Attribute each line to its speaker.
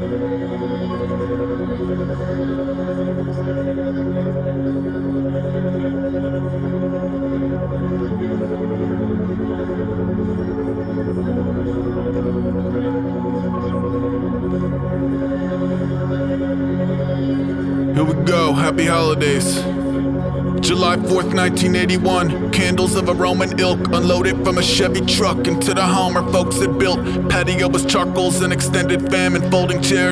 Speaker 1: Here we go, happy holidays. July 4th, 1981. Candles of a Roman ilk unloaded from a Chevy truck into the Hummer folks had built. Patio was charcoals and extended fam and folding chairs.